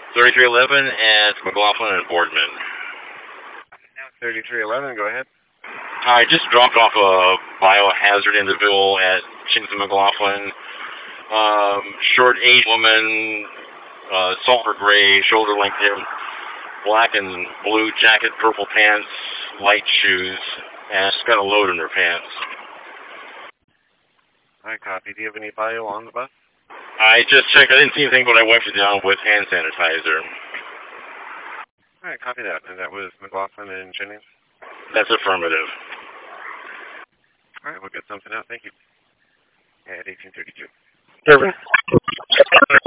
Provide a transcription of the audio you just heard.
3311 at McLaughlin and Boardman. 3311, go ahead. I just dropped off a biohazard individual at Chingson McLaughlin. Short Asian woman, sulfur gray, shoulder length hair, black and blue jacket, purple pants, light shoes, and she's got a load in her pants. Alright, copy. Do you have any bio on the bus? I just checked. I didn't see anything, but I wiped it down with hand sanitizer. Alright, copy that. And that was McLaughlin and Jennings? That's affirmative. Alright, we'll get something out. Thank you. At 1832. Perfect.